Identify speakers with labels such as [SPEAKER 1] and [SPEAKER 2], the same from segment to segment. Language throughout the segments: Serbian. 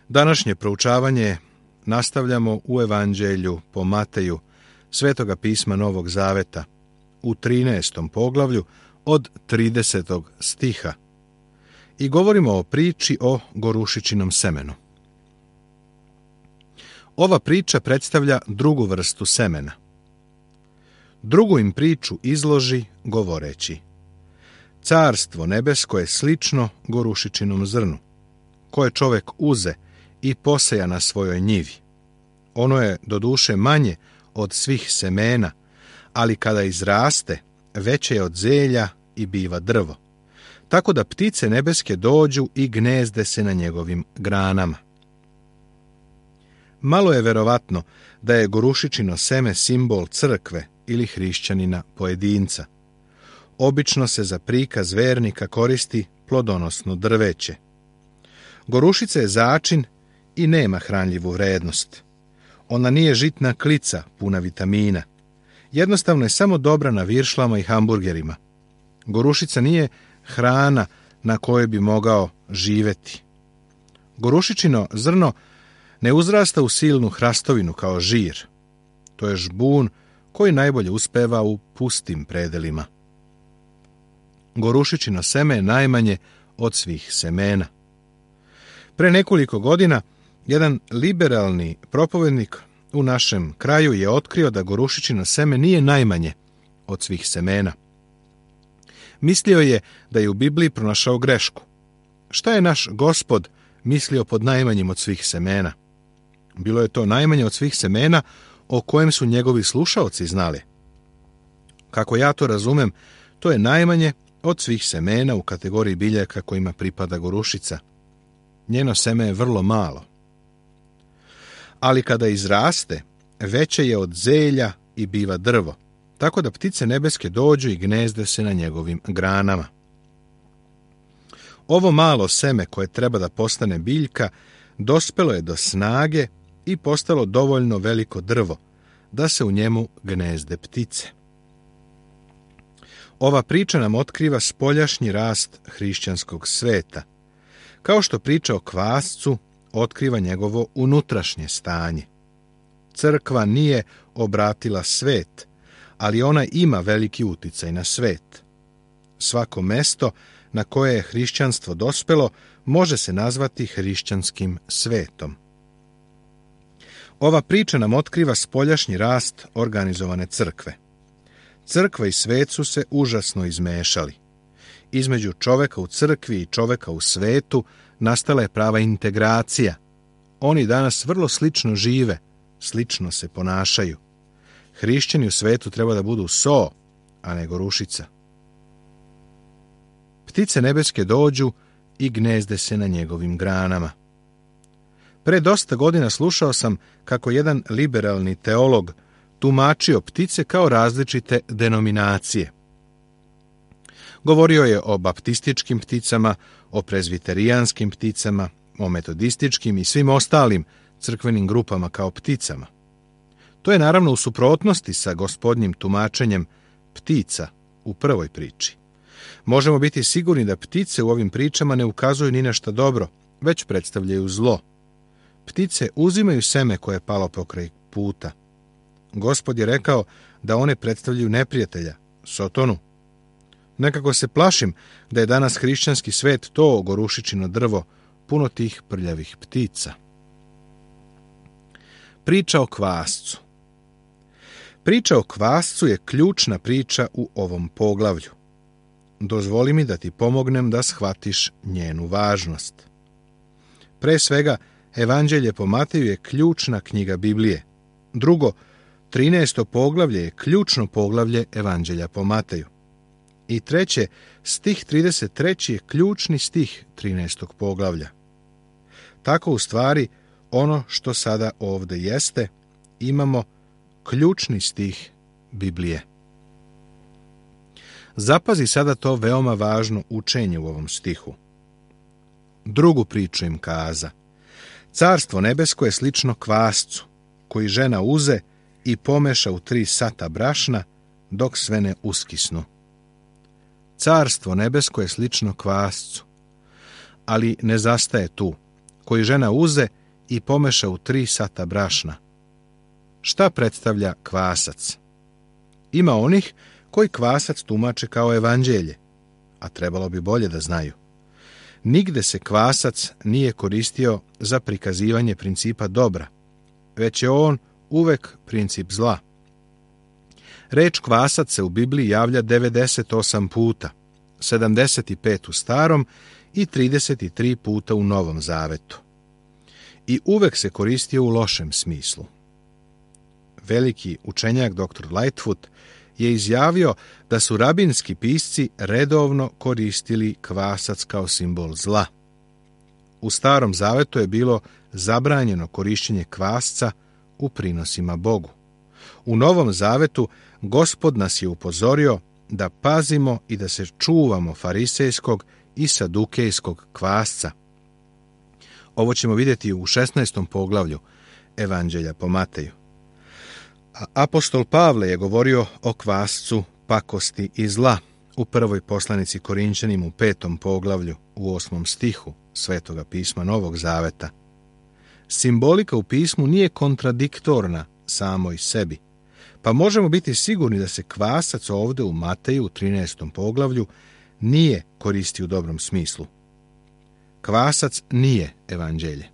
[SPEAKER 1] Današnje proučavanje nastavljamo u Evanđelju po Mateju, Svetoga pisma Novog Zaveta, u 13. poglavlju od 30. stiha i govorimo o priči o gorušičinom semenu. Ova priča predstavlja drugu vrstu semena. Drugu im priču izloži govoreći: Carstvo nebesko je slično gorušičinom zrnu, koje čovek uze i poseja na svojoj njivi. Ono je doduše manje od svih semena, ali kada izraste, veće je od zelja i biva drvo, tako da ptice nebeske dođu i gnezde se na njegovim granama. Malo je verovatno da je gorušičino seme simbol crkve ili hrišćanina pojedinca. Obično se za prikaz vernika koristi plodonosno drveće. Gorušica je začin i nema hranljivu vrednost. Ona nije žitna klica puna vitamina. Jednostavno je samo dobra na viršlama i hamburgerima. Gorušica nije hrana na kojoj bi mogao živeti. Gorušičino zrno ne uzrasta u silnu hrastovinu kao žir. To je žbun koji najbolje uspeva u pustim predelima. Gorušičino seme je najmanje od svih semena. Pre nekoliko godina jedan liberalni propovednik u našem kraju je otkrio da gorušičino seme nije najmanje od svih semena. Mislio je da je u Bibliji pronašao grešku. Šta je naš Gospod mislio pod najmanjim od svih semena? Bilo je to najmanje od svih semena o kojem su njegovi slušaoci znali. Kako ja to razumem, to je najmanje od svih semena u kategoriji biljaka kojima pripada gorušica. Njeno seme je vrlo malo. Ali kada izraste, veće je od zelja i biva drvo, tako da ptice nebeske dođu i gnezde se na njegovim granama. Ovo malo seme koje treba da postane biljka, dospelo je do snage i postalo dovoljno veliko drvo, da se u njemu gnezde ptice. Ova priča nam otkriva spoljašnji rast hrišćanskog sveta, kao što priča o kvascu otkriva njegovo unutrašnje stanje. Crkva nije obratila svet, ali ona ima veliki uticaj na svet. Svako mesto na koje je hrišćanstvo dospelo može se nazvati hrišćanskim svetom. Ova priča nam otkriva spoljašnji rast organizovane crkve. Crkva i svet su se užasno izmešali. Između čoveka u crkvi i čoveka u svetu nastala je prava integracija. Oni danas vrlo slično žive, slično se ponašaju. Hrišćani u svetu treba da budu so, a ne gorušica. Ptice nebeske dođu i gnezde se na njegovim granama. Pre dosta godina slušao sam kako jedan liberalni teolog tumačio ptice kao različite denominacije. Govorio je o baptističkim pticama, o prezbiterijanskim pticama, o metodističkim i svim ostalim crkvenim grupama kao pticama. To je naravno u suprotnosti sa gospodnjim tumačenjem ptica u prvoj priči. Možemo biti sigurni da ptice u ovim pričama ne ukazuju ni na šta dobro, već predstavljaju zlo. Ptice uzimaju seme koje je palo pokraj puta. Gospod je rekao da one predstavljaju neprijatelja, Sotonu. Nekako se plašim da je danas hrišćanski svet to gorušičino drvo, puno tih prljavih ptica. Priča o kvascu. Priča o kvascu je ključna priča u ovom poglavlju. Dozvoli mi da ti pomognem da shvatiš njenu važnost. Pre svega, Evanđelje po Mateju je ključna knjiga Biblije. Drugo, 13. poglavlje je ključno poglavlje Evanđelja po Mateju. I treće, stih 33. je ključni stih 13. poglavlja. Tako u stvari, ono što sada ovde jeste, imamo ključni stih Biblije. Zapazi sada to veoma važno učenje u ovom stihu. Drugu priču im kaza. Carstvo nebesko je slično kvascu, koji žena uze i pomeša u 3 sata brašna, dok sve ne uskisnu. Carstvo nebesko je slično kvascu, ali ne zastaje tu. koji žena uze i pomeša u 3 sata brašna. Šta predstavlja kvasac? Ima onih koji kvasac tumače kao evanđelje, a trebalo bi bolje da znaju. Nigde se kvasac nije koristio za prikazivanje principa dobra, već je on uvek princip zla. Reč kvasac se u Bibliji javlja 98 puta, 75 u Starom i 33 puta u Novom Zavetu. I uvek se koristio u lošem smislu. Veliki učenjak dr. Lightfoot je izjavio da su rabinski pisci redovno koristili kvasac kao simbol zla. U Starom Zavetu je bilo zabranjeno korišćenje kvasca u prinosima Bogu. U Novom Zavetu Gospod nas je upozorio da pazimo i da se čuvamo farisejskog i sadukejskog kvasca. Ovo ćemo vidjeti u 16. poglavlju Evanđelja po Mateju. A apostol Pavle je govorio o kvascu, pakosti i zla u prvoj poslanici Korinćanima u 5. poglavlju u 8. stihu Svetoga pisma Novog Zaveta. Simbolika u pismu nije kontradiktorna samoj sebi, pa možemo biti sigurni da se kvasac ovde u Mateju u 13. poglavlju nije koristi u dobrom smislu. Kvasac nije evanđelje.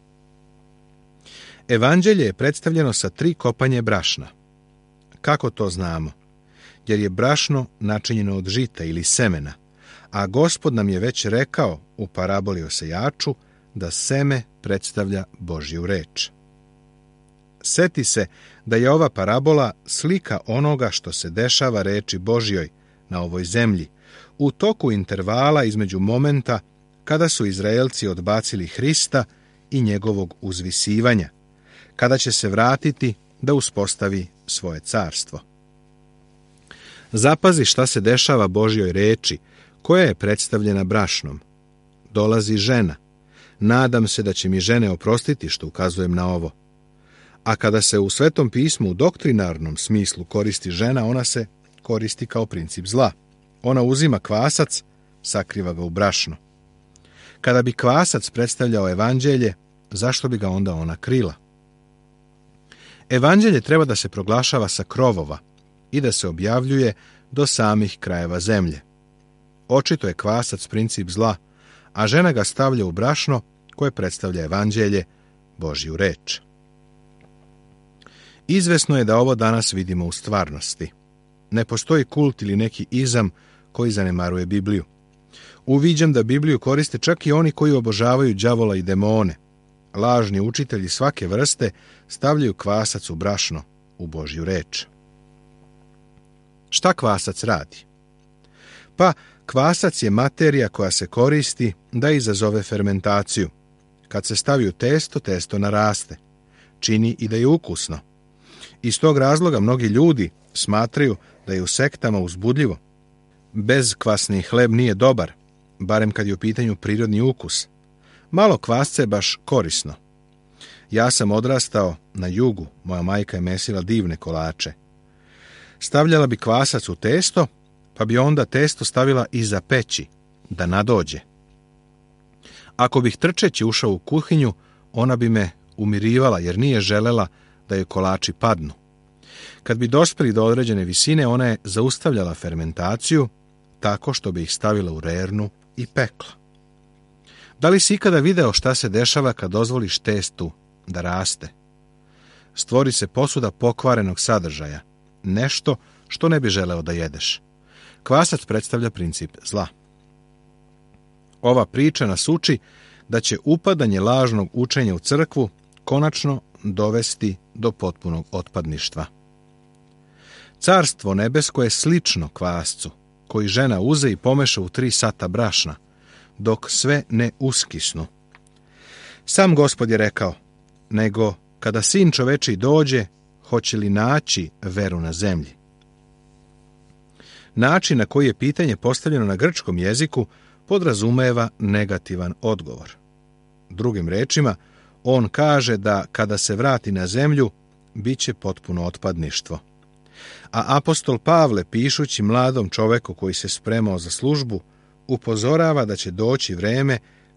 [SPEAKER 1] Evanđelje je predstavljeno sa 3 kopanje brašna. Kako to znamo? Jer je brašno načinjeno od žita ili semena, a Gospod nam je već rekao u paraboli o sejaču da seme predstavlja Božju reč. Seti se da je ova parabola slika onoga što se dešava reči Božjoj na ovoj zemlji, u toku intervala između momenta kada su Izraelci odbacili Hrista i njegovog uzvisivanja, kada će se vratiti da uspostavi svoje carstvo. Zapazi šta se dešava Božjoj reči, koja je predstavljena brašnom. Dolazi žena. Nadam se da će mi žene oprostiti što ukazujem na ovo. A kada se u Svetom pismu u doktrinarnom smislu koristi žena, ona se koristi kao princip zla. Ona uzima kvasac, sakriva ga u brašno. Kada bi kvasac predstavljao evanđelje, zašto bi ga onda ona krila? Evanđelje treba da se proglašava sa krovova i da se objavljuje do samih krajeva zemlje. Očito je kvasac princip zla, a žena ga stavlja u brašno koje predstavlja evanđelje, Božju reč. Izvesno je da ovo danas vidimo u stvarnosti. Ne postoji kult ili neki izam koji zanemaruje Bibliju. Uviđam da Bibliju koriste čak i oni koji obožavaju đavola i demone. Lažni učitelji svake vrste stavljaju kvasac u brašno, u Božju reč. Šta kvasac radi? Pa, kvasac je materija koja se koristi da izazove fermentaciju. Kad se stavi u testo, testo naraste. Čini i da je ukusno. Iz tog razloga mnogi ljudi smatraju da je u sektama uzbudljivo. Bezkvasni hleb nije dobar, barem kad je u pitanju prirodni ukus. Malo kvasca je baš korisno. Ja sam odrastao na jugu, moja majka je mesila divne kolače. Stavljala bi kvasac u testo, pa bi onda testo stavila iza peći, da nadođe. Ako bih trčeći ušao u kuhinju, ona bi me umirivala jer nije želela da joj kolači padnu. Kad bi dospeli do određene visine, ona je zaustavljala fermentaciju tako što bi ih stavila u rernu i pekla. Da li si ikada video šta se dešava kad dozvoliš testu da raste? Stvori se posuda pokvarenog sadržaja, nešto što ne bi želeo da jedeš. Kvasac predstavlja princip zla. Ova priča nas uči da će upadanje lažnog učenja u crkvu konačno dovesti do potpunog otpadništva. Carstvo nebesko je slično kvascu, koji žena uze i pomeša u 3 sata brašna, dok sve ne uskisnu. Sam Gospod je rekao, nego kada Sin čovečiji dođe, hoće li naći veru na zemlji? Način na koji je pitanje postavljeno na grčkom jeziku podrazumeva negativan odgovor. Drugim rečima, on kaže da kada se vrati na zemlju, bit će potpuno otpadništvo. A apostol Pavle, pišući mladom čoveku koji se spremao za službu, upozorava da će doći vreme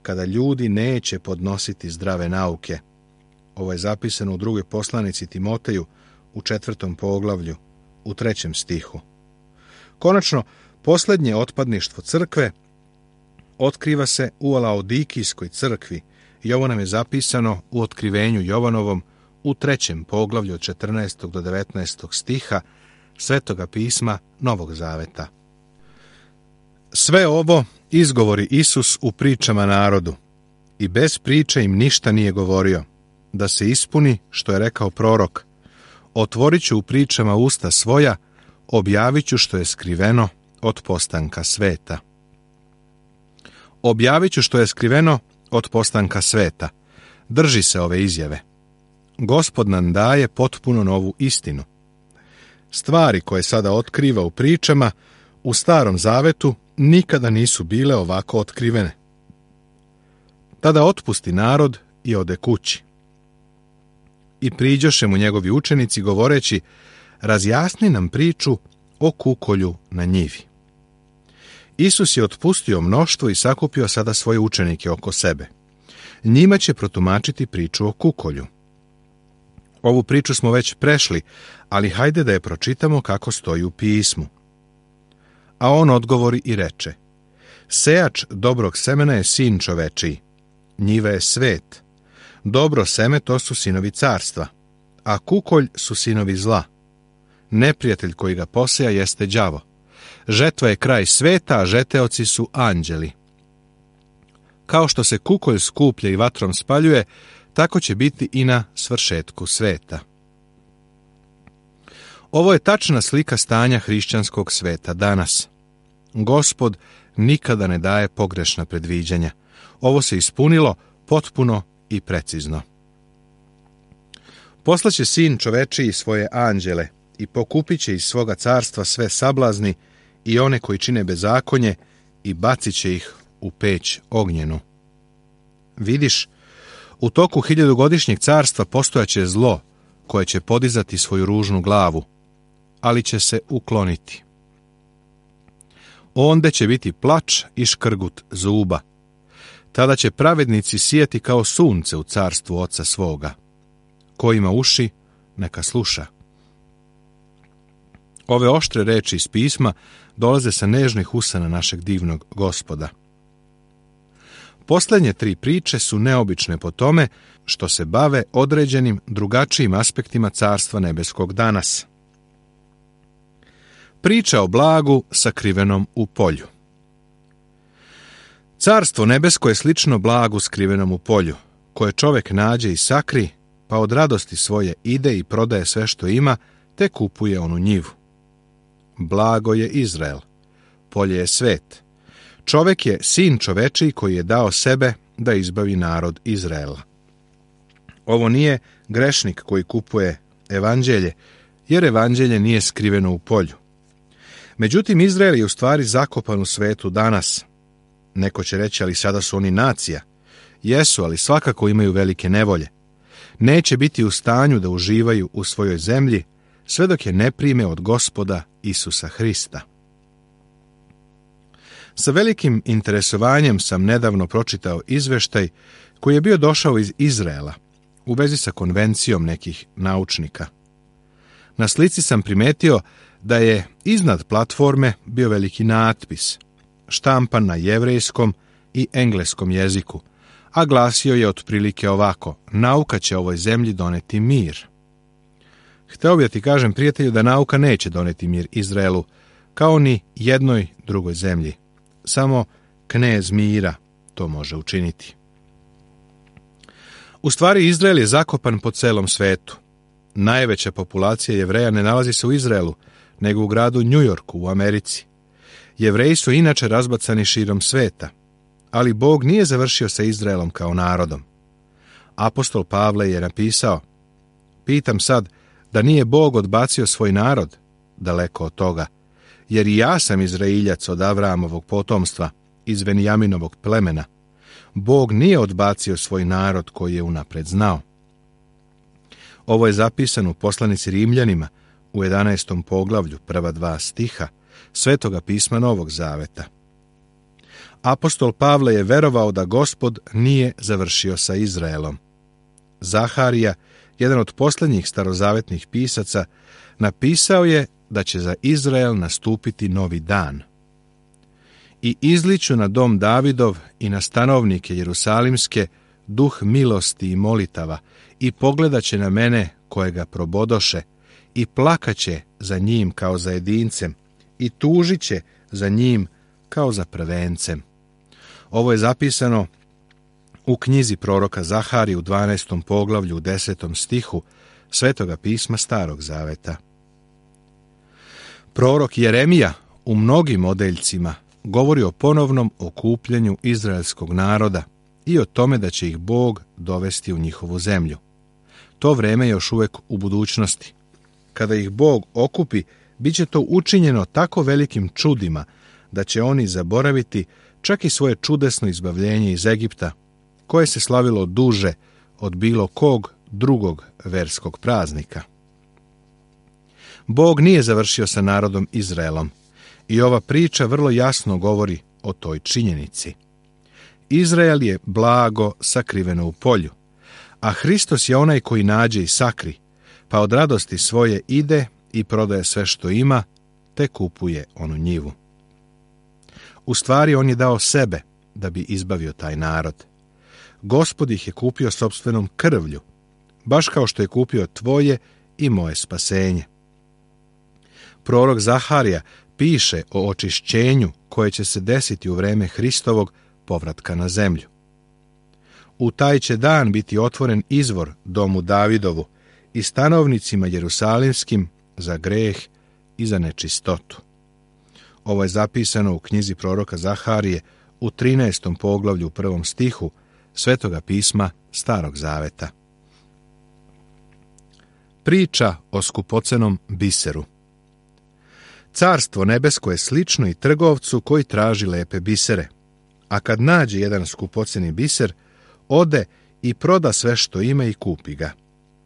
[SPEAKER 1] kada ljudi neće podnositi zdrave nauke. Ovo je zapisano u drugoj poslanici Timoteju u 4. poglavlju, u 3. stihu. Konačno, posljednje otpadništvo crkve otkriva se u Laodikijskoj crkvi i ovo nam je zapisano u otkrivenju Jovanovom u 3. poglavlju od 14. do 19. stiha Svetoga pisma Novog Zaveta. Sve ovo izgovori Isus u pričama narodu i bez priče im ništa nije govorio, da se ispuni što je rekao prorok: otvorit ću u pričama usta svoja, objavit ću što je skriveno od postanka sveta. Objavit ću što je skriveno od postanka sveta. Drži se ove izjave. Gospod nam daje potpuno novu istinu. Stvari koje sada otkriva u pričama u Starom Zavetu nikada nisu bile ovako otkrivene. Tada otpusti narod i ode kući. I priđoše mu njegovi učenici govoreći: razjasni nam priču o kukolju na njivi. Isus je otpustio mnoštvo i sakupio sada svoje učenike oko sebe. Njima će protumačiti priču o kukolju. Ovu priču smo već prešli, ali hajde da je pročitamo kako stoji u pismu. A on odgovori i reče: sejač dobrog semena je sin čovečiji, njiva je svet. Dobro seme to su sinovi carstva, a kukolj su sinovi zla. Neprijatelj koji ga poseja jeste đavo. Žetva je kraj sveta, a žeteoci su anđeli. Kao što se kukolj skuplja i vatrom spaljuje, tako će biti i na svršetku sveta. Ovo je tačna slika stanja hrišćanskog sveta danas. Gospod nikada ne daje pogrešna predviđanja. Ovo se ispunilo potpuno i precizno. Poslaće sin čovečiji svoje anđele i pokupit će iz svoga carstva sve sablazni i one koji čine bezakonje i bacit će ih u peć ognjenu. Vidiš, u toku 1000-godišnjeg carstva postojaće zlo koje će podizati svoju ružnu glavu, ali će se ukloniti. Onda će biti plač i škrgut zuba. Tada će pravednici sijati kao sunce u carstvu Oca svoga. Ko ima uši, neka sluša. Ove oštre reči iz pisma dolaze sa nežnih usana našeg divnog Gospoda. Posljednje 3 priče su neobične po tome što se bave određenim drugačijim aspektima Carstva nebeskog danas. Priča o blagu sakrivenom u polju. Carstvo nebesko je slično blagu skrivenom u polju, koje čovjek nađe i sakri, pa od radosti svoje ide i prodaje sve što ima, te kupuje onu njivu. Blago je Izrael, polje je svet. Čovjek je sin čovečiji koji je dao sebe da izbavi narod Izraela. Ovo nije grešnik koji kupuje evanđelje, jer evanđelje nije skriveno u polju. Međutim, Izrael je u stvari zakopan u svetu danas. Neko će reći, ali sada su oni nacija. Jesu, ali svakako imaju velike nevolje. Neće biti u stanju da uživaju u svojoj zemlji, sve dok je ne prime od Gospoda Isusa Hrista. Sa velikim interesovanjem sam nedavno pročitao izveštaj koji je bio došao iz Izraela u vezi sa konvencijom nekih naučnika. Na slici sam primetio da je iznad platforme bio veliki natpis, štampan na jevrejskom i engleskom jeziku, a glasio je otprilike ovako: nauka će ovoj zemlji doneti mir. Hteo bih da ti kažem, prijatelju, da nauka neće doneti mir Izraelu, kao ni jednoj drugoj zemlji. Samo knez mira to može učiniti. U stvari, Izrael je zakopan po celom svetu. Najveća populacija Jevreja ne nalazi se u Izraelu, nego u gradu New Yorku u Americi. Jevreji su inače razbacani širom sveta, ali Bog nije završio sa Izraelom kao narodom. Apostol Pavle je napisao: pitam sad, da nije Bog odbacio svoj narod? Daleko od toga, jer i ja sam Izraeljac od Avramovog potomstva, iz Benjaminovog plemena. Bog nije odbacio svoj narod koji je unapred znao. Ovo je zapisano u poslanici Rimljanima u 11. poglavlju, prva 2 stiha Svetoga pisma Novog Zaveta. Apostol Pavle je verovao da Gospod nije završio sa Izraelom. Zaharija, jedan od posljednjih starozavetnih pisaca, napisao je da će za Izrael nastupiti novi dan. I izliću na dom Davidov i na stanovnike Jerusalimske duh milosti i molitava i pogledat će na mene kojega probodoše i plakaće za njim kao za jedincem i tužit će za njim kao za prvencem. Ovo je zapisano u knjizi proroka Zaharije u 12. poglavlju u 10. stihu Svetoga pisma Starog zaveta. Prorok Jeremija u mnogim odeljcima govori o ponovnom okupljanju izraelskog naroda i o tome da će ih Bog dovesti u njihovu zemlju. To vreme je još uvijek u budućnosti. Kada ih Bog okupi, bit će to učinjeno tako velikim čudima da će oni zaboraviti čak i svoje čudesno izbavljenje iz Egipta, koje se slavilo duže od bilo kog drugog verskog praznika. Bog nije završio sa narodom Izraelom i ova priča vrlo jasno govori o toj činjenici. Izrael je blago sakriveno u polju, a Hristos je onaj koji nađe i sakri, pa od radosti svoje ide i prodaje sve što ima, te kupuje onu njivu. U stvari on je dao sebe da bi izbavio taj narod. Gospod ih je kupio sopstvenom krvlju, baš kao što je kupio tvoje i moje spasenje. Prorok Zaharija piše o očišćenju koje će se desiti u vreme Hristovog povratka na zemlju. U taj će dan biti otvoren izvor domu Davidovu i stanovnicima jerusalimskim za greh i za nečistotu. Ovo je zapisano u knjizi proroka Zaharije u 13. poglavlju u 1. stihu Svetoga pisma Starog zaveta. Priča o skupocenom biseru. Carstvo nebesko je slično i trgovcu koji traži lepe bisere, a kad nađe jedan skupoceni biser, ode i proda sve što ima i kupi ga.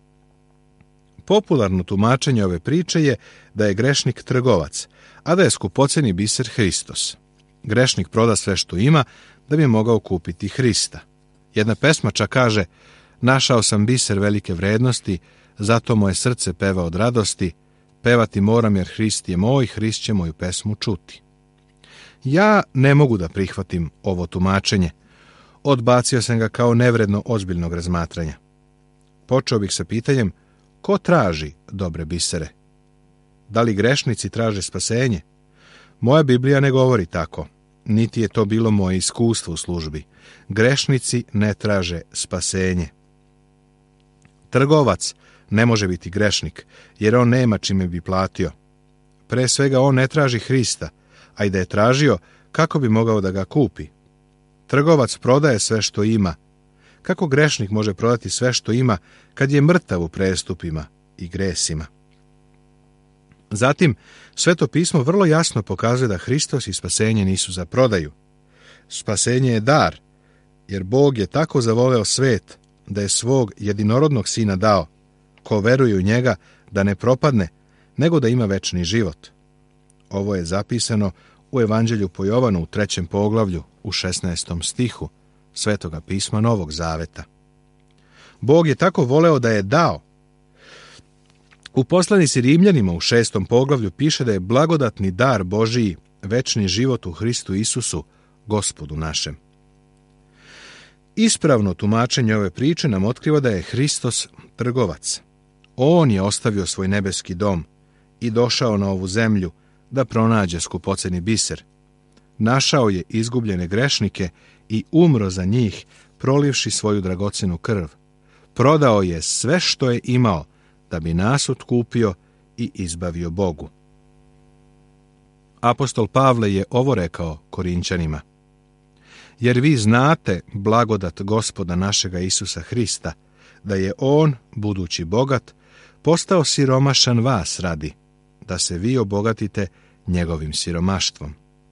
[SPEAKER 1] Popularno tumačenje ove priče je da je grešnik trgovac, a da je skupoceni biser Hristos. Grešnik proda sve što ima da bi mogao kupiti Hrista. Jedna pesmača kaže: našao sam biser velike vrednosti, zato moje srce peva od radosti, pevati moram jer Hrist je moj, Hrist će moju pesmu čuti. Ja ne mogu da prihvatim ovo tumačenje. Odbacio sam ga kao nevredno ozbiljnog razmatranja. Počeo bih sa pitanjem: ko traži dobre bisere? Da li grešnici traže spasenje? Moja Biblija ne govori tako, niti je to bilo moje iskustvo u službi. Grešnici ne traže spasenje. Trgovac ne može biti grešnik, jer on nema čime bi platio. Pre svega on ne traži Hrista, a i da je tražio, kako bi mogao da ga kupi? Trgovac prodaje sve što ima. Kako grešnik može prodati sve što ima kad je mrtav u prestupima i gresima? Zatim, Sveto pismo vrlo jasno pokazuje da Hristos i spasenje nisu za prodaju. Spasenje je dar, jer Bog je tako zavoleo svet da je svog jedinorodnog sina dao, ko veruje u njega da ne propadne, nego da ima večni život. Ovo je zapisano u Evanđelju po Jovanu u 3. poglavlju u 16. stihu Svetoga pisma Novog zaveta. Bog je tako voleo da je dao. U poslanici Rimljanima u 6. poglavlju piše da je blagodatni dar Božiji večni život u Hristu Isusu, Gospodu našem. Ispravno tumačenje ove priče nam otkriva da je Hristos trgovac. On je ostavio svoj nebeski dom i došao na ovu zemlju da pronađe skupoceni biser. Našao je izgubljene grešnike i umro za njih, prolivši svoju dragocenu krv. Prodao je sve što je imao da bi nas otkupio i izbavio Bogu. Apostol Pavle je ovo rekao Korinćanima: jer vi znate blagodat Gospoda našega Isusa Hrista, da je on, budući bogat, postao siromašan vas radi, da se vi obogatite njegovim siromaštvom.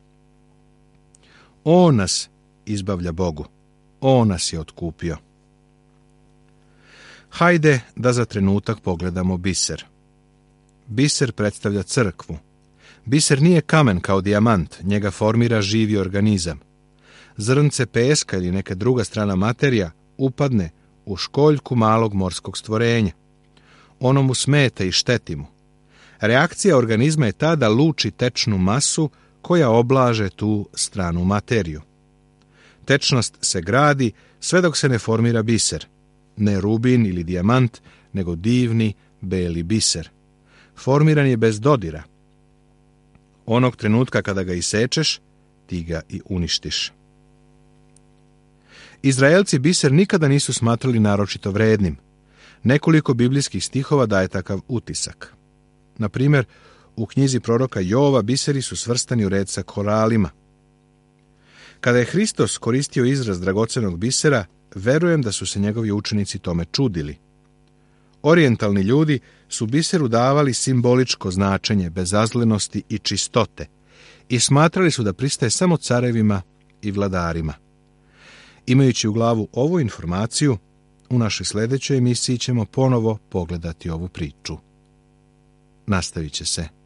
[SPEAKER 1] On nas izbavlja Bogu, on nas je otkupio. Hajde da za trenutak pogledamo biser. Biser predstavlja crkvu. Biser nije kamen kao dijamant, njega formira živi organizam. zrnce peska ili neka druga strana materija upadne u školjku malog morskog stvorenja. Ono mu smeta i šteti mu. Reakcija organizma je ta da luči tečnu masu koja oblaže tu stranu materiju. Tečnost se gradi sve dok se ne formira biser. Ne rubin ili dijamant, nego divni beli biser. Formiran je bez dodira. Onog trenutka kada ga isečeš, ti ga i uništiš. Izraelci biser nikada nisu smatrali naročito vrednim. Nekoliko biblijskih stihova daje takav utisak. Na primjer, u knjizi proroka Jova biseri su svrstani u red sa koralima. Kada je Hristos koristio izraz dragocenog bisera, verujem da su se njegovi učenici tome čudili. Orijentalni ljudi su biseru davali simboličko značenje bezazlenosti i čistote i smatrali su da pristaje samo carevima i vladarima. Imajući u glavu ovu informaciju, u našoj sljedećoj emisiji ćemo ponovo pogledati ovu priču. Nastavit će se